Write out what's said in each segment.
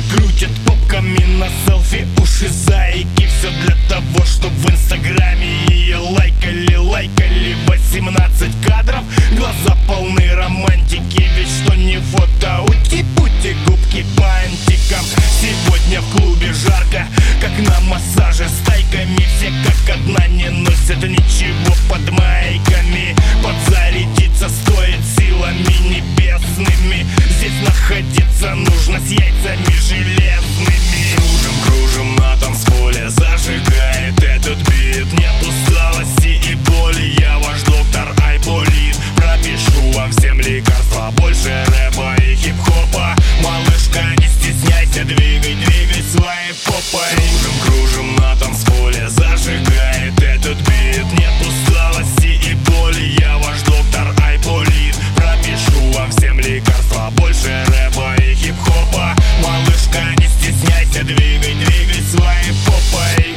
крутят попками на селфи. Уши зайки, все для того, чтобы в инстаграме ее лайкали. 18 кадров, глаза полны романтики. Ведь что не фото, ути-пути, губки по антикам. Сегодня в клубе жарко, как на массаже с тайками. Все как одна не носят ничего под майками. Подзарядиться стоит силами небесными. Здесь находиться нужно с яйцами железными. Кружим на танцполе, зажигает этот бит. Нет усталости и боли, я ваш доктор Айболит. Пропишу вам всем лекарства, больше рэпа и хип-хопа. Малышка, не стесняйся, двигай своей попой. Кружим на танцполе, зажигает этот бит. Нет усталости и боли, я ваш доктор Айболит. Пропишу вам всем лекарства, больше рэпа и хип-хопа. Малышка, не стесняйся, двигай своей попой.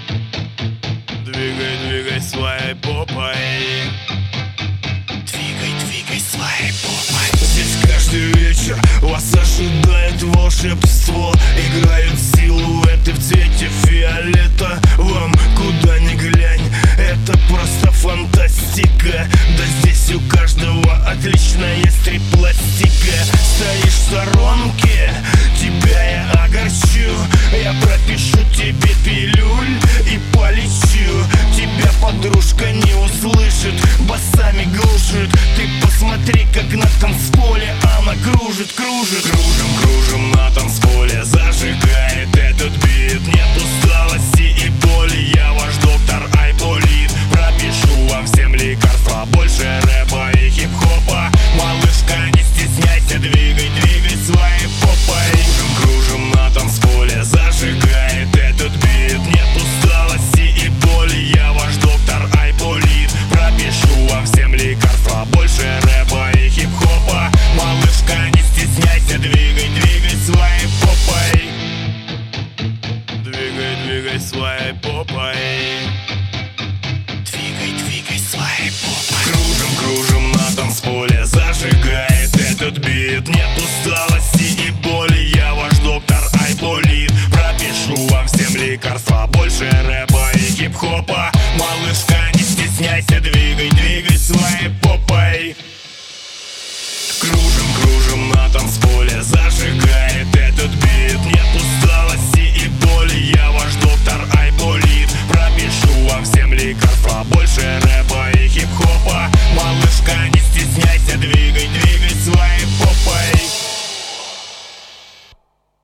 Двигай своей попой. Двигай своей попой. Здесь каждый вечер вас ожидает волшебство. Играют силуэты в цвете фиолетовом. Куда ни глянь, это просто фантастика. Да здесь у каждого отлично есть 3 пластика. Стоишь в сторонке, тебя я огорчу. Я пропишу тебе пилюль и полечу. Тебя подружка не услышит, басами глушит. Ты посмотри, как на танцполе она кружит. Кружим на танцполе, зажигает этот бит. Нет усталости и боли, я ваш доктор Айболит. Пропишу вам всем лекарства, больше рэпа и хип-хопа. Малышка, не стесняйся, двигай своей попой. Кружим на танцполе, зажигает этот бит. Нет усталости и боли, я ваш доктор Айболит. Пропишу вам всем лекарства, больше рэпа и хип-хопа. Малышка, не стесняйся, двигай своей попой. Двигай своей попой. Двигай своей попой. Кружим на танцполе, зажигает этот бит. Нет усталости и боли, я ваш доктор Айболит. Пропишу вам всем лекарства, больше рэпа и хип-хопа. Малышка, не стесняйся, двигай своей попой. Кружим на танцполе, зажигает этот бит. Нет усталости и боли, я ваш доктор Айболит. Пропишу вам всем лекарства, больше рэпа